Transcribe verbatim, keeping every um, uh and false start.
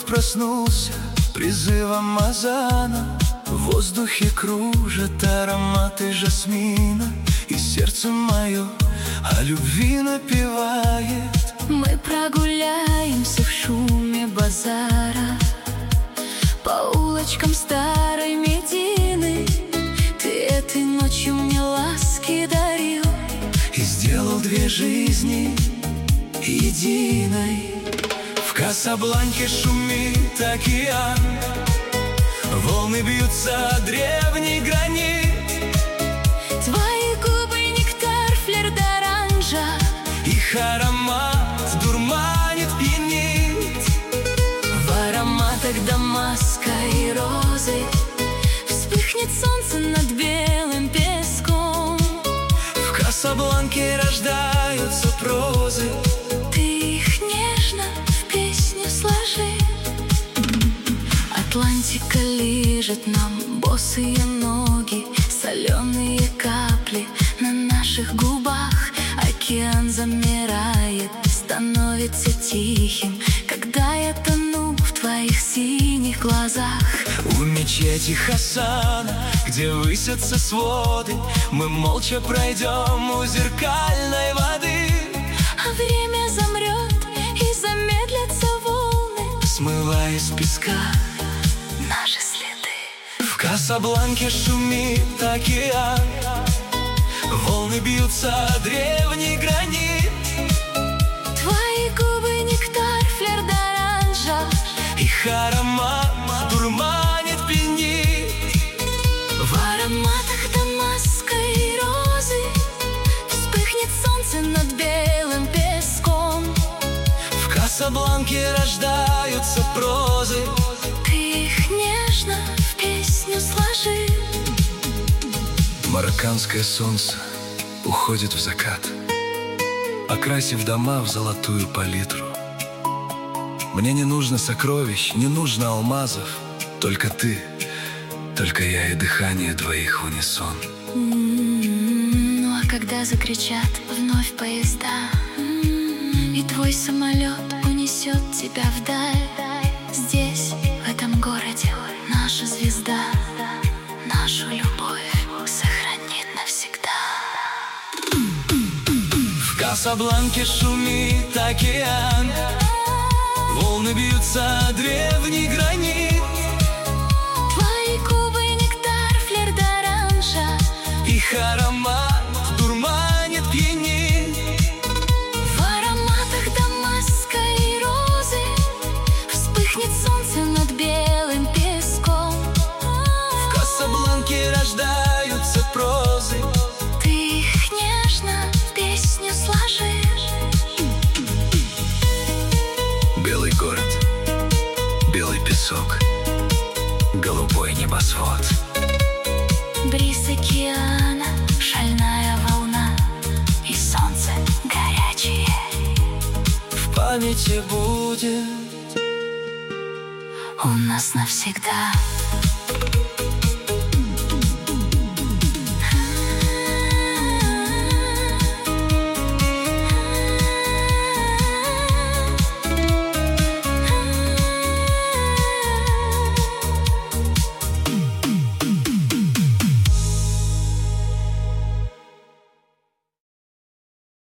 проснулся призывом азана. В воздухе кружат ароматы жасмина, и сердце мое о любви напевает. Мы прогуляемся в шуме базара по улочкам старой Медины. Ты этой ночью мне ласки дарил и сделал две жизни единой. В Касабланке шумит океан, волны бьются о древний гранит. Твои губы нектар, флер d'оранжа, их аромат дурманит, пьянит. В ароматах дамаска и розы вспыхнет солнце над белым песком. В Касабланке рождаются прозы, ты их нежно в песню сложи. Атлантика лижет нам босые ноги, соленые капли на наших губах. Океан замирает, становится тихим, когда я тону в твоих синих глазах. У мечети Хасана, где высятся своды, мы молча пройдем у зеркальной воды. А время замрет и замедлятся волны, смывая с песка наши следы. В Касабланке шумит океан, волны бьются о древний гранит. Твои губы нектар, флер d'оранжа, их аромат дурманит, пьянит. В ароматах дамаска и розы вспыхнет солнце над белым песком. В Касабланке рождаются прозы, ты их нежно в песню сложи. Марокканское солнце уходит в закат, окрасив дома в золотую палитру. Мне не нужно сокровищ, не нужно алмазов, только ты, только я и дыхание двоих в унисон. М-м-м, ну а когда закричат вновь поезда, м-м, и твой самолет унесет тебя вдаль, здесь, в этом городе, наша звезда нашу любовь сохранит навсегда. В Касабланке шумит океан, волны бьются о древний гранит. Твои губы нектар, флер d'оранжа, их аромат дурманит, пьянит. в ароматах дамаска и розы вспыхнет солнце над белым песком. В Касабланке рождаются прозы, ты их нежно в песню сложишь. белый город, белый песок, голубой небосвод. Бриз океана, шальная волна и солнце горячее. В памяти будет У нас навсегда.